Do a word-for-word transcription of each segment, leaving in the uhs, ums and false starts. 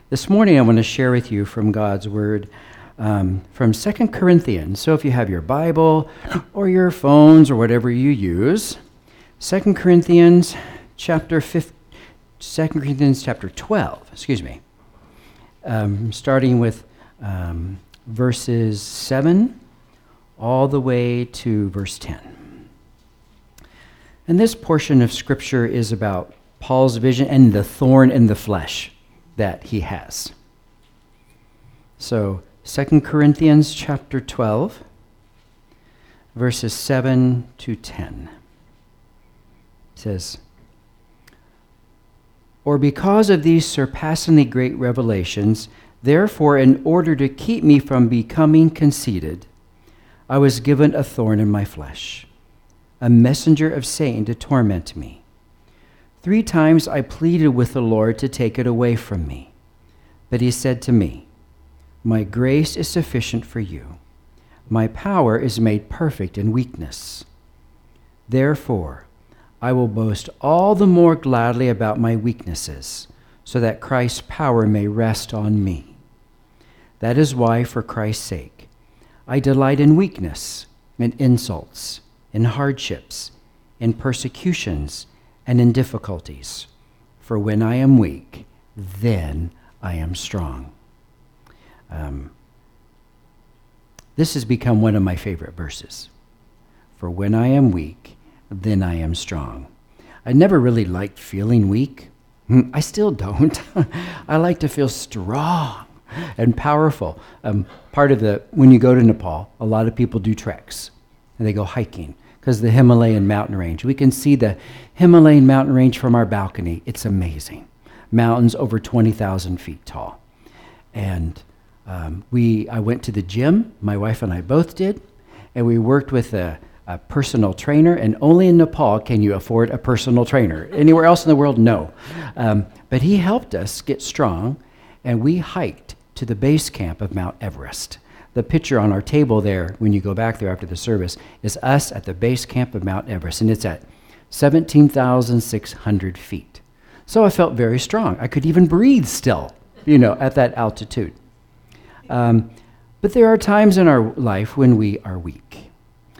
This morning I want to share with you from God's Word um, from Second Corinthians. So if you have your Bible or your phones or whatever you use, Second Corinthians chapter fifteen, Second Corinthians chapter twelve, excuse me, um, starting with um, verses seven all the way to verse ten. And this portion of Scripture is about Paul's vision and the thorn in the flesh that he has. So, Second Corinthians chapter twelve, verses seven to ten. It says, "Or because of these surpassingly great revelations, therefore, in order to keep me from becoming conceited, I was given a thorn in my flesh, a messenger of Satan to torment me. Three times I pleaded with the Lord to take it away from me. But he said to me, 'My grace is sufficient for you. My power is made perfect in weakness. Therefore, I will boast all the more gladly about my weaknesses, so that Christ's power may rest on me. That is why, for Christ's sake, I delight in weakness, in insults, in hardships, in persecutions, and in difficulties. For when I am weak, then I am strong.'" Um, this has become one of my favorite verses. For when I am weak, then I am strong. I never really liked feeling weak. I still don't. I like to feel strong and powerful. Um, part of the, when you go to Nepal, a lot of people do treks and they go hiking because the Himalayan mountain range. We can see the Himalayan mountain range from our balcony. It's amazing. Mountains over twenty thousand feet tall. And um, we, I went to the gym, my wife and I both did, and we worked with a, a personal trainer, and only in Nepal can you afford a personal trainer. Anywhere else in the world, no. Um, but he helped us get strong, and we hiked to the base camp of Mount Everest. The picture on our table there, when you go back there after the service, is us at the base camp of Mount Everest, and it's at seventeen thousand six hundred feet. So I felt very strong. I could even breathe still, you know, at that altitude. Um, but there are times in our life when we are weak.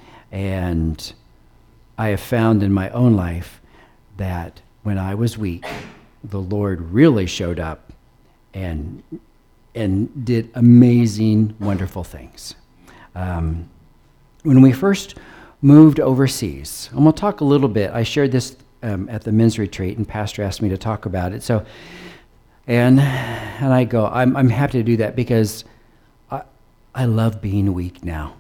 And I have found in my own life that when I was weak, the Lord really showed up and and did amazing, wonderful things. Um, when we first moved overseas, and we'll talk a little bit, I shared this um, at the men's retreat, and Pastor asked me to talk about it. So, and and I go, I'm I'm happy to do that because I I love being weak now,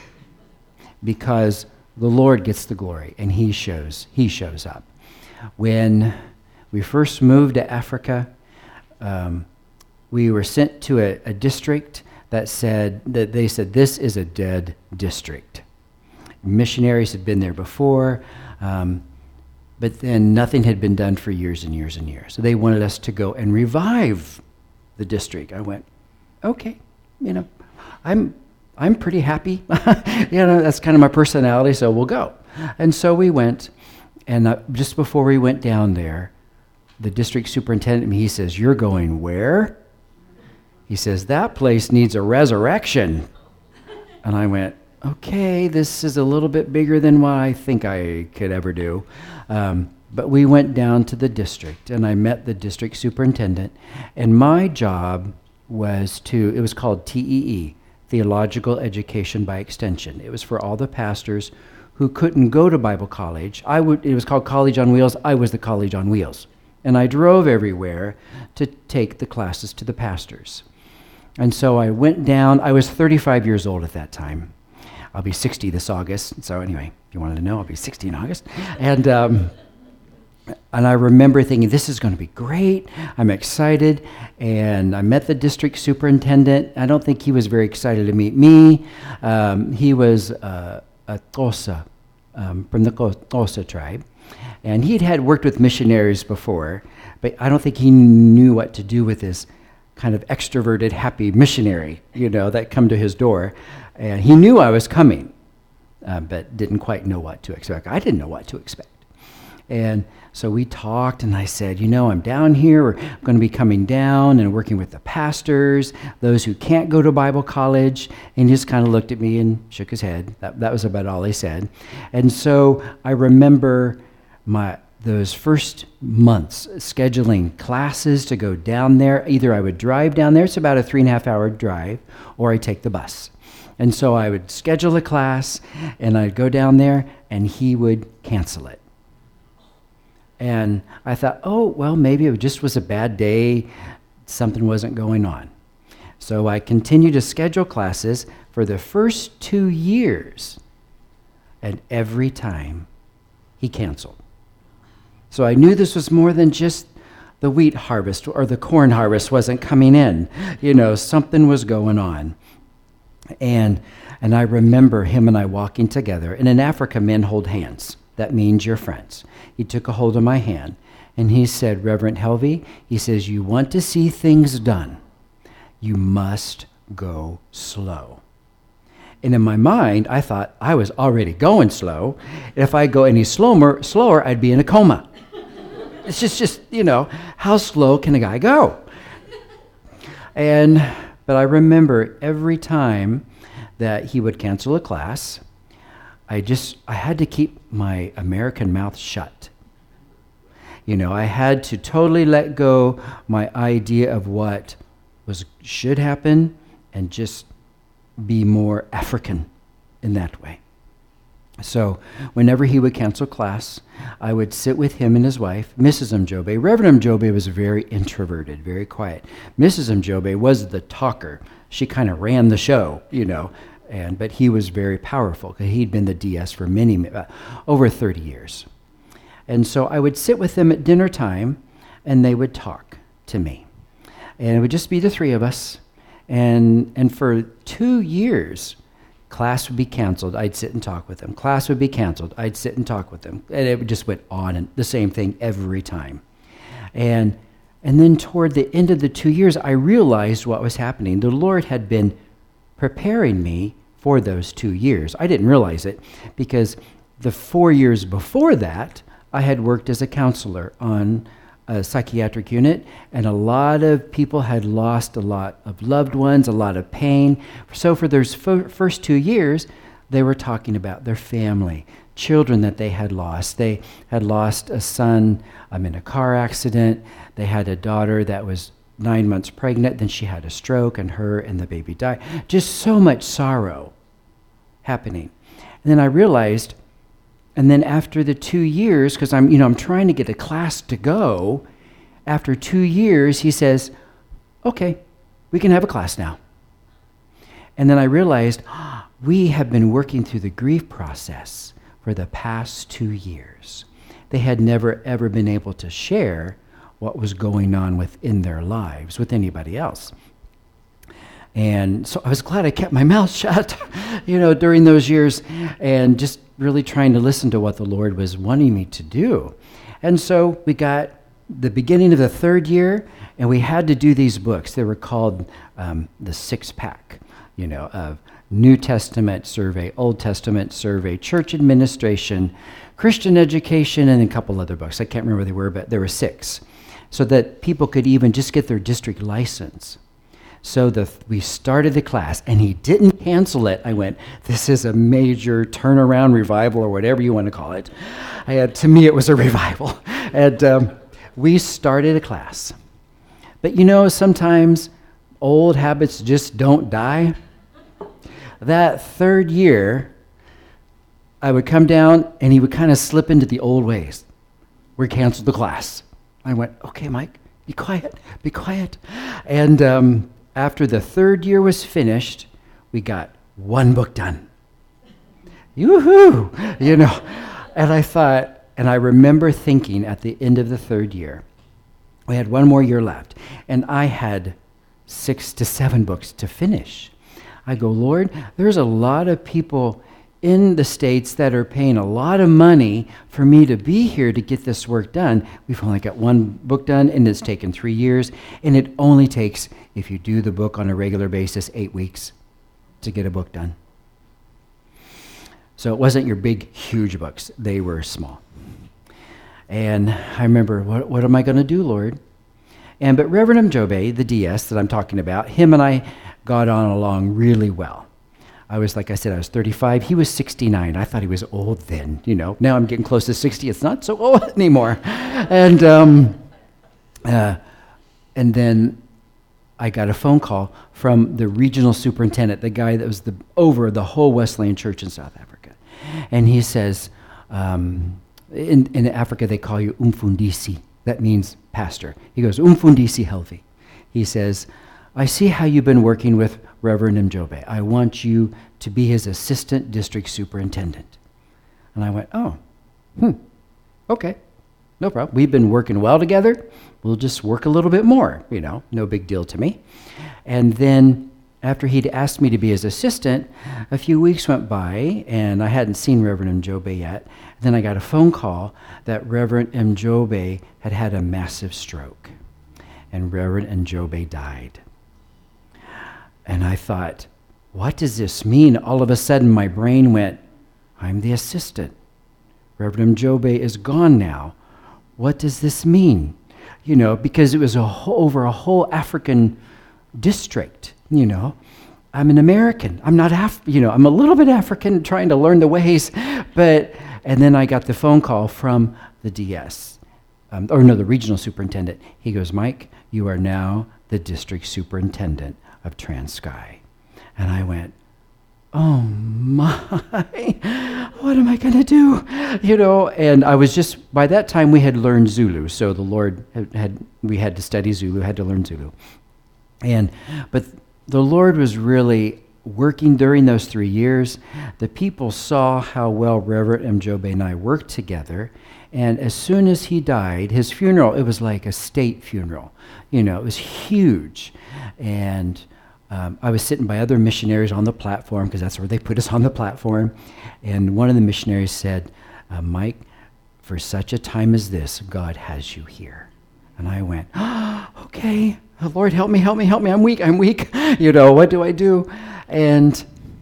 because the Lord gets the glory and He shows He shows up. When we first moved to Africa, um, we were sent to a, a district that said that they said this is a dead district. Missionaries had been there before, um, but then nothing had been done for years and years and years. So they wanted us to go and revive the district. I went, okay, you know, I'm I'm pretty happy. You know, that's kind of my personality, so we'll go. And so we went, and uh, just before we went down there, the district superintendent, he says, "You're going where?" He says, "That place needs a resurrection." And I went, okay, this is a little bit bigger than what I think I could ever do. Um, but we went down to the district, and I met the district superintendent, and my job was to, it was called T E E, Theological Education by Extension. It was for all the pastors who couldn't go to Bible college. I would, it was called College on Wheels. I was the College on Wheels. And I drove everywhere to take the classes to the pastors. And so I went down. I was thirty-five years old at that time. I'll be sixty this August. So anyway, if you wanted to know, I'll be sixty in August. And um, and I remember thinking, this is going to be great. I'm excited. And I met the district superintendent. I don't think he was very excited to meet me. Um, he was uh, a Xhosa, um, from the Xhosa tribe. And he'd had worked with missionaries before, but I don't think he knew what to do with this kind of extroverted, happy missionary, you know, that come to his door. And he knew I was coming, uh, but didn't quite know what to expect. I didn't know what to expect. And so we talked, and I said, you know, I'm down here. We're going to be coming down and working with the pastors, those who can't go to Bible college. And he just kind of looked at me and shook his head. That, that was about all he said. And so I remember my those first months scheduling classes to go down there. Either I would drive down there. It's about a three and a half hour drive, or I take the bus. And so I would schedule a class, and I'd go down there, and he would cancel it. And I thought, oh, well, maybe it just was a bad day. Something wasn't going on. So I continued to schedule classes for the first two years. And every time he canceled. So I knew this was more than just the wheat harvest or the corn harvest wasn't coming in. You know, something was going on. And, and I remember him and I walking together. And in Africa, men hold hands. That means you're friends. He took a hold of my hand, and he said, Reverend Helvey, he says, you want to see things done, you must go slow. And in my mind, I thought I was already going slow. If I go any slower, slower, I'd be in a coma. It's just, just, you know, how slow can a guy go? And, but I remember every time that he would cancel a class, I just, I had to keep my American mouth shut. You know, I had to totally let go my idea of what was should happen and just be more African in that way. So whenever he would cancel class, I would sit with him and his wife, Missus Mjobe. Reverend Mjobe was very introverted, very quiet. Missus Mjobe was the talker. She kind of ran the show, you know. And, but he was very powerful because he'd been the D S for many, uh, over thirty years. And so I would sit with them at dinner time, and they would talk to me. And it would just be the three of us. And, and for two years, class would be canceled. I'd sit and talk with them. Class would be canceled. I'd sit and talk with them. And it just went on, and the same thing every time. And, and then toward the end of the two years, I realized what was happening. The Lord had been preparing me for those two years. I didn't realize it because the four years before that, I had worked as a counselor on a psychiatric unit, and a lot of people had lost a lot of loved ones, a lot of pain. So for those f- first two years, they were talking about their family, children that they had lost. They had lost a son um, in a car accident. They had a daughter that was nine months pregnant, then she had a stroke, and her and the baby died. Just so much sorrow happening. And then I realized, and then after the two years, because I'm, you know, I'm trying to get a class to go, after two years, he says, okay, we can have a class now. And then I realized, ah, we have been working through the grief process for the past two years. They had never, ever been able to share what was going on within their lives with anybody else. And so I was glad I kept my mouth shut, you know, during those years, and just really trying to listen to what the Lord was wanting me to do. And so we got the beginning of the third year, and we had to do these books. They were called um, the six pack, you know, of New Testament survey, Old Testament survey, church administration, Christian education, and a couple other books. I can't remember what they were, but there were six, so that people could even just get their district license. So the, we started the class, and he didn't cancel it. I went, this is a major turnaround revival, or whatever you want to call it. I had, to me, it was a revival. And um, we started a class. But you know, sometimes old habits just don't die. That third year, I would come down, and he would kind of slip into the old ways. We canceled the class. I went, okay, Mike, be quiet, be quiet. And um, after the third year was finished, we got one book done. Yoo-hoo! You know, and I thought, and I remember thinking at the end of the third year, we had one more year left, and I had six to seven books to finish. I go, Lord, there's a lot of people in the States that are paying a lot of money for me to be here to get this work done. We've only got one book done, and it's taken three years, and it only takes, if you do the book on a regular basis, eight weeks to get a book done. So it wasn't your big, huge books. They were small. And I remember, what, what am I going to do, Lord? And but Reverend Mjobe, the D S that I'm talking about, him and I got on along really well. I was, like I said, I was thirty-five. He was sixty-nine. I thought he was old then, you know. Now I'm getting close to sixty. It's not so old anymore. And um, uh, and then I got a phone call from the regional superintendent, the guy that was the over the whole Wesleyan Church in South Africa. And he says, um, in, in Africa they call you umfundisi. That means pastor. He goes, umfundisi Helvi. He says, I see how you've been working with Reverend Mjobe. I want you to be his assistant district superintendent. And I went, oh, hmm, okay, no problem. We've been working well together. We'll just work a little bit more, you know, no big deal to me. And then after he'd asked me to be his assistant, a few weeks went by, and I hadn't seen Reverend Mjobe yet. Then I got a phone call that Reverend Mjobe had had a massive stroke, and Reverend Mjobe died. And I thought, what does this mean? All of a sudden, my brain went, I'm the assistant. Reverend Mjobe is gone now. What does this mean? You know, because it was a whole, over a whole African district, you know. I'm an American. I'm not, Af- you know, I'm a little bit African trying to learn the ways. But, and then I got the phone call from the D S, um, or no, the regional superintendent. He goes, Mike, you are now the district superintendent of Transkei. And I went, oh my, what am I going to do? You know, and I was just, by that time we had learned Zulu. So the Lord had, had we had to study Zulu, had to learn Zulu. And, but the Lord was really working during those three years. The people saw how well Reverend Mjobe and I worked together. And as soon as he died, his funeral, it was like a state funeral. You know, it was huge. And um, I was sitting by other missionaries on the platform, because that's where they put us on the platform. And one of the missionaries said, uh, Mike, for such a time as this, God has you here. And I went, oh, okay, oh, Lord, help me, help me, help me. I'm weak, I'm weak. You know, what do I do? And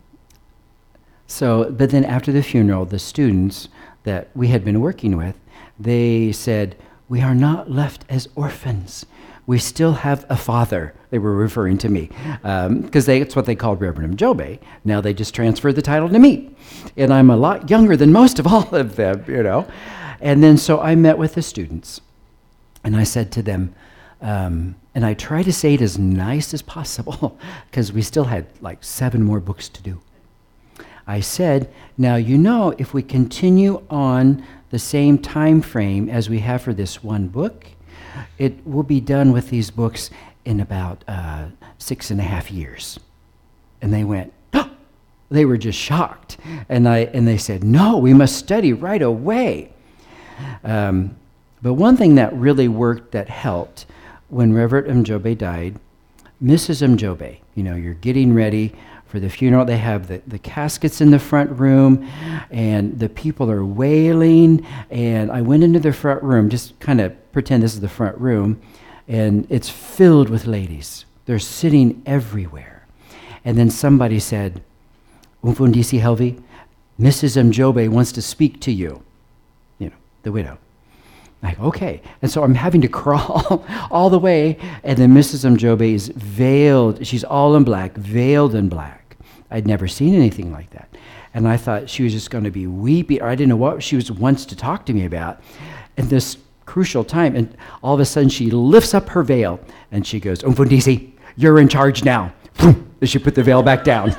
so, but then after the funeral, the students that we had been working with, they said, we are not left as orphans. We still have a father. They were referring to me, because um, that's what they called Reverend Mjobe. Now they just transferred the title to me. And I'm a lot younger than most of all of them, you know. And then so I met with the students, and I said to them, um, and I tried to say it as nice as possible, because we still had like seven more books to do. I said, now, you know, if we continue on the same time frame as we have for this one book, it will be done with these books in about uh, six and a half years. And they went, oh! They were just shocked. And I and they said, no, we must study right away. Um, but one thing that really worked, that helped, when Reverend Mjobe died, Missus Mjobe, you know, you're getting ready for the funeral. They have the, the caskets in the front room, and the people are wailing. And I went into the front room, just kind of pretend this is the front room, and it's filled with ladies. They're sitting everywhere. And then somebody said, Umfundisi Helvi, Missus Mjobe wants to speak to you. You know, the widow. Like, okay. And so I'm having to crawl all the way, and then Missus Mjobe is veiled. She's all in black, veiled in black. I'd never seen anything like that. And I thought she was just going to be weeping, or I didn't know what she was wants to talk to me about. And this crucial time, and all of a sudden she lifts up her veil, and she goes, Umfundisi, you're in charge now. And she put the veil back down.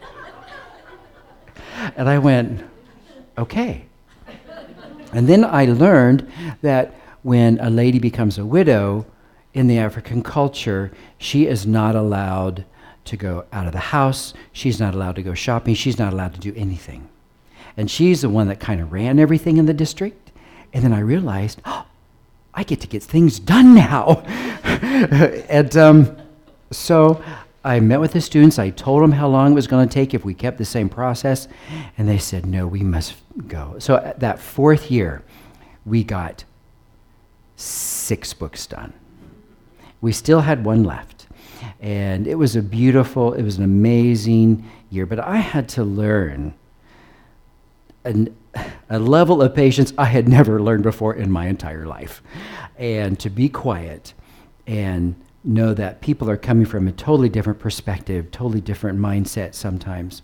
And I went, okay. And then I learned that when a lady becomes a widow in the African culture, she is not allowed to go out of the house. She's not allowed to go shopping. She's not allowed to do anything. And she's the one that kind of ran everything in the district. And then I realized, oh, I get to get things done now. and um, so I met with the students. I told them how long it was going to take if we kept the same process. And they said, no, we must go. So at that fourth year, we got six books done. We still had one left. And it was a beautiful, it was an amazing year. But I had to learn an, a level of patience I had never learned before in my entire life. And to be quiet and know that people are coming from a totally different perspective, totally different mindset sometimes.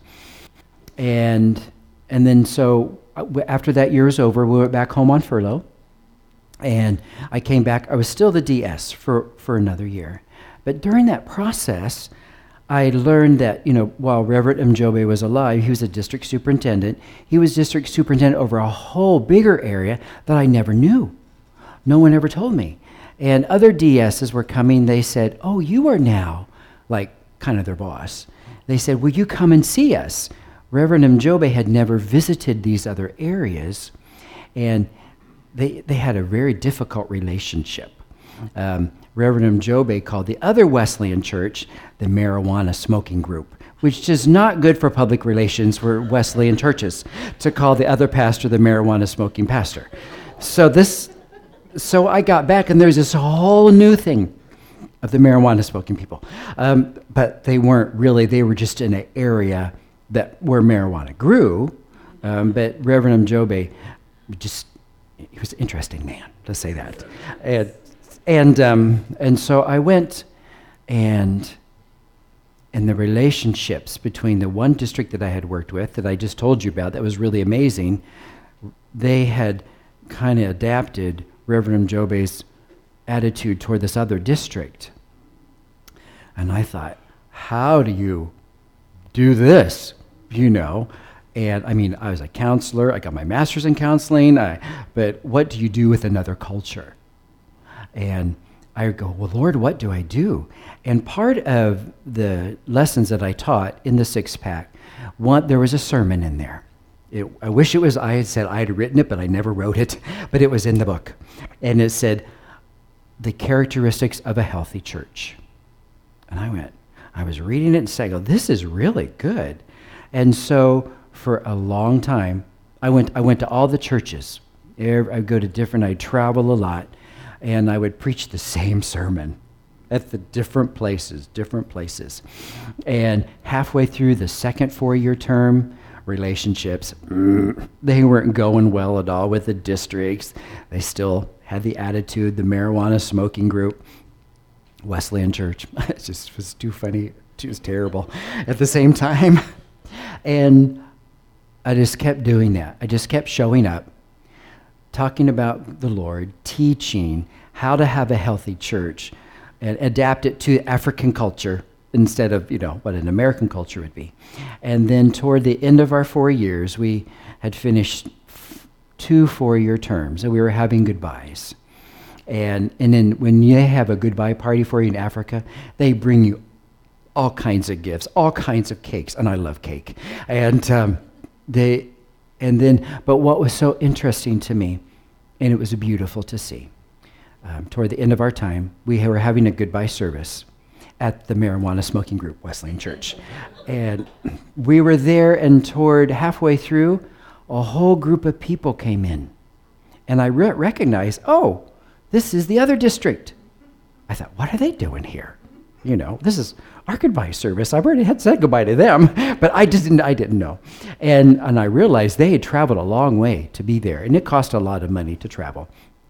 And and then so after that year was over, we went back home on furlough. And I came back. I was still the D S for, for another year. But during that process, I learned that, you know, while Reverend Mjobe was alive, he was a district superintendent. He was district superintendent over a whole bigger area that I never knew. No one ever told me. And other D Ss were coming. They said, oh, you are now, like, kind of their boss. They said, will you come and see us? Reverend Mjobe had never visited these other areas, and they they had a very difficult relationship. Um, Reverend Mjobe called the other Wesleyan church the marijuana smoking group, which is not good for public relations for Wesleyan churches to call the other pastor the marijuana smoking pastor. So this, so I got back, and there's this whole new thing of the marijuana smoking people, um, but they weren't really. They were just in an area that where marijuana grew. Um, but Reverend Mjobe just he was an interesting man, let's say that. And and um, and so I went, and and the relationships between the one district that I had worked with, that I just told you about, that was really amazing, they had kind of adapted Reverend Mjobe's attitude toward this other district. And I thought, how do you do this, you know? And I mean, I was a counselor, I got my master's in counseling, I, but what do you do with another culture? And I go, well, Lord, what do I do? And part of the lessons that I taught in the six-pack, one, there was a sermon in there. It, I wish it was, I had said I had written it, but I never wrote it, but it was in the book. And it said, the characteristics of a healthy church. And I went, I was reading it and saying, oh, this is really good. And so for a long time, I went I went to all the churches. I go to different, I travel a lot, and I would preach the same sermon at the different places, different places. And halfway through the second four-year term, relationships, mm, they weren't going well at all with the districts. They still had the attitude, the marijuana smoking group, Wesleyan Church. It just was too funny. It was terrible at the same time. And I just kept doing that. I just kept showing up, talking about the Lord, teaching how to have a healthy church and adapt it to African culture instead of, you know, what an American culture would be. And then toward the end of our four years, we had finished f- two four-year terms, and we were having goodbyes. And and then when you have a goodbye party for you in Africa, they bring you all kinds of gifts, all kinds of cakes, and I love cake. And um, they, and then, but what was so interesting to me, and it was beautiful to see, um, toward the end of our time, we were having a goodbye service at the marijuana smoking group, Wesleyan Church. And we were there, and toward halfway through, a whole group of people came in. And I re- recognized, oh, this is the other district. I thought, what are they doing here? You know, this is our goodbye service. I've already had said goodbye to them, but I didn't I didn't know. And and I realized they had traveled a long way to be there, and it cost a lot of money to travel.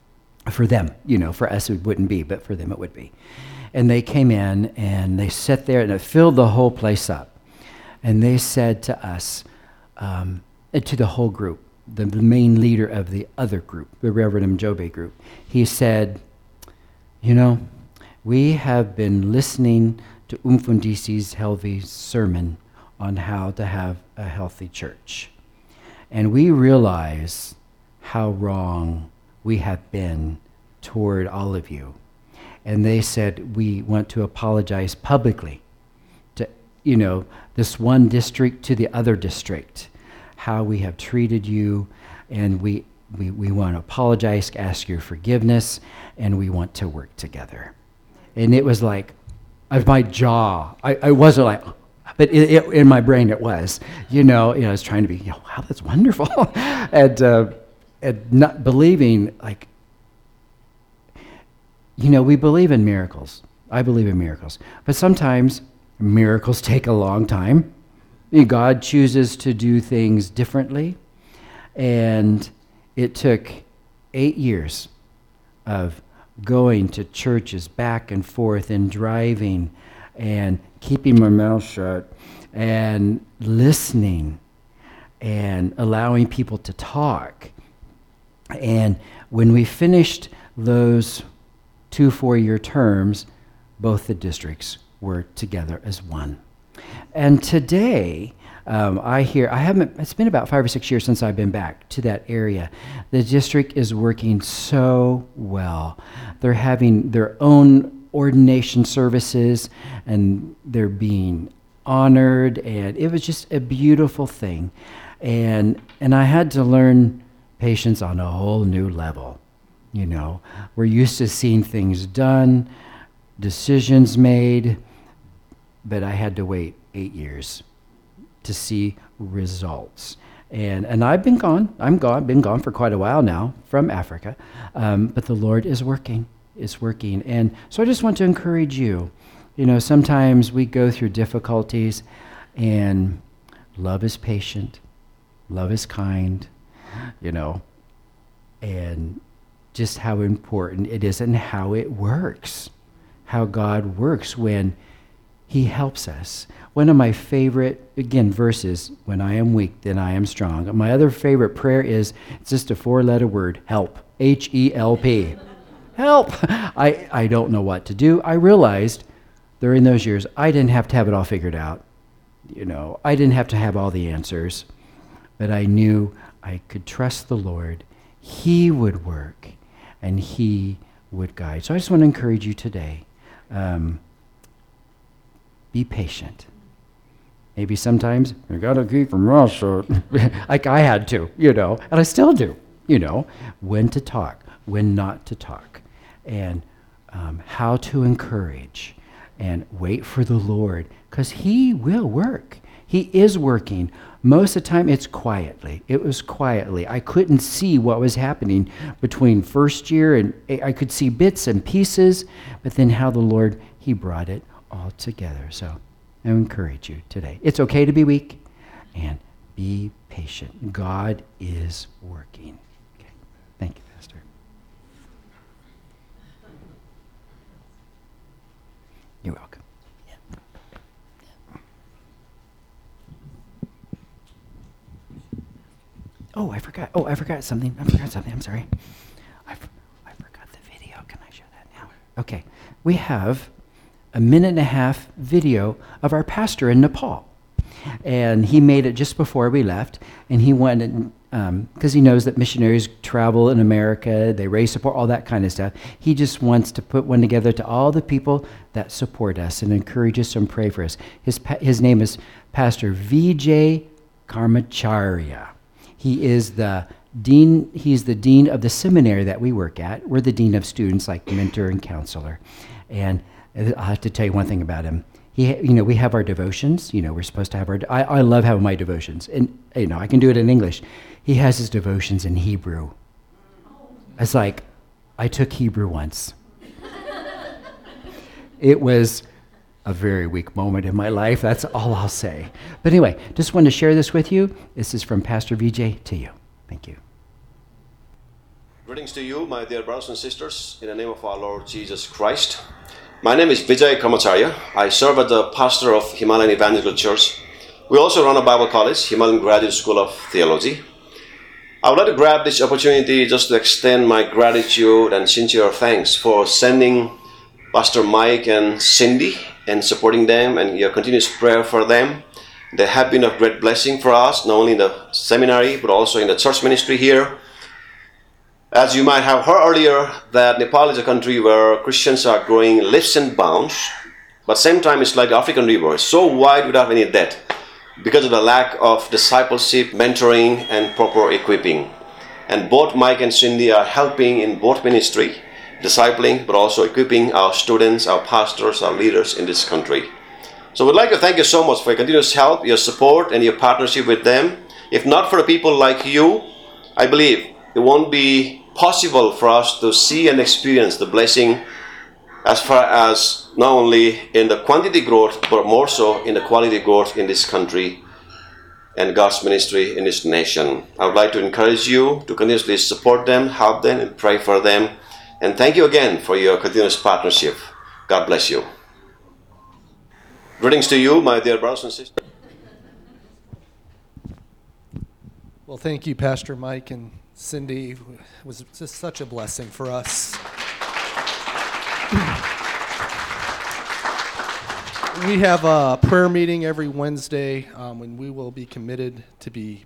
For them, you know, for us it wouldn't be, but for them it would be. And they came in, and they sat there, and it filled the whole place up. And they said to us, um, to the whole group, the, the main leader of the other group, the Reverend Mjobe group, he said, you know, we have been listening to Umfundisi's Helvi's sermon on how to have a healthy church. And we realize how wrong we have been toward all of you. And they said, we want to apologize publicly to, you know, this one district to the other district, how we have treated you, and we, we, we want to apologize, ask your forgiveness, and we want to work together. And it was like, of my jaw, I, I wasn't like, but it, it, in my brain it was, you know, you know, I was trying to be, you know, wow, that's wonderful. and, uh, and not believing, like, you know, we believe in miracles. I believe in miracles. But sometimes miracles take a long time. God chooses to do things differently. And it took eight years of going to churches back and forth and driving and keeping my mouth shut and listening and allowing people to talk. And when we finished those two four-year terms, both the districts were together as one. And today, um, I hear, I haven't, it's been about five or six years since I've been back to that area. The district is working so well. They're having their own ordination services, and they're being honored, and it was just a beautiful thing. And and I had to learn patience on a whole new level. You know, we're used to seeing things done, decisions made, but I had to wait eight years to see results. And and I've been gone. I'm gone. Been gone for quite a while now from Africa, um, but the Lord is working. Is working. And so I just want to encourage you. You know, sometimes we go through difficulties, and love is patient, love is kind, you know, and just how important it is and how it works, how God works when he helps us. One of my favorite, again, verses, when I am weak, then I am strong. My other favorite prayer is, it's just a four-letter word, help, H E L P. Help! I, I don't know what to do. I realized during those years, I didn't have to have it all figured out. You know, I didn't have to have all the answers, but I knew I could trust the Lord. He would work, and he would guide. So I just want to encourage you today. Um, be patient. Maybe sometimes you got to keep from mouth shut, like I had to, you know, and I still do, you know, when to talk, when not to talk, and um, how to encourage and wait for the Lord, because he will work. He is working. Most of the time, it's quietly. It was quietly. I couldn't see what was happening between first year, and I could see bits and pieces, but then how the Lord, he brought it all together. So I encourage you today. It's okay to be weak, and be patient. God is working. Okay. Thank you, Pastor. You're welcome. Yeah. Yeah. Oh, I forgot. Oh, I forgot something. I forgot something. I'm sorry. I, f- I forgot the video. Can I show that now? Okay. We have a minute and a half video of our pastor in Nepal. And he made it just before we left. And he went and, because um, he knows that missionaries travel in America, they raise support, all that kind of stuff. He just wants to put one together to all the people that support us and encourage us and pray for us. His, his name is Pastor Vijay Karmacharya. He is the dean, he's the dean of the seminary that we work at. We're the dean of students, like mentor and counselor. And I'll have to tell you one thing about him. He, you know, we have our devotions. You know, we're supposed to have our. I, I love having my devotions, and you know, I can do it in English. He has his devotions in Hebrew. It's like, I took Hebrew once. It was a very weak moment in my life. That's all I'll say. But anyway, just wanted to share this with you. This is from Pastor Vijay to you. Thank you. Greetings to you, my dear brothers and sisters, in the name of our Lord Jesus Christ. My name is Vijay Karmacharya. I serve as the pastor of Himalayan Evangelical Church. We also run a Bible college, Himalayan Graduate School of Theology. I would like to grab this opportunity just to extend my gratitude and sincere thanks for sending Pastor Mike and Cindy and supporting them and your continuous prayer for them. They have been a great blessing for us, not only in the seminary, but also in the church ministry here. As you might have heard earlier, that Nepal is a country where Christians are growing leaps and bounds, but same time it's like the African river. It's so wide without any depth because of the lack of discipleship, mentoring, and proper equipping. And both Mike and Cindy are helping in both ministry, discipling, but also equipping our students, our pastors, our leaders in this country. So we'd like to thank you so much for your continuous help, your support, and your partnership with them. If not for the people like you, I believe it won't be possible for us to see and experience the blessing as far as not only in the quantity growth, but more so in the quality growth in this country. and God's ministry in this nation. I would like to encourage you to continuously support them, help them, and pray for them. And thank you again for your continuous partnership. God bless you. Greetings to you, my dear brothers and sisters. Well, thank you, Pastor Mike and Cindy. It was just such a blessing for us. We have a prayer meeting every Wednesday um, when we will be committed to be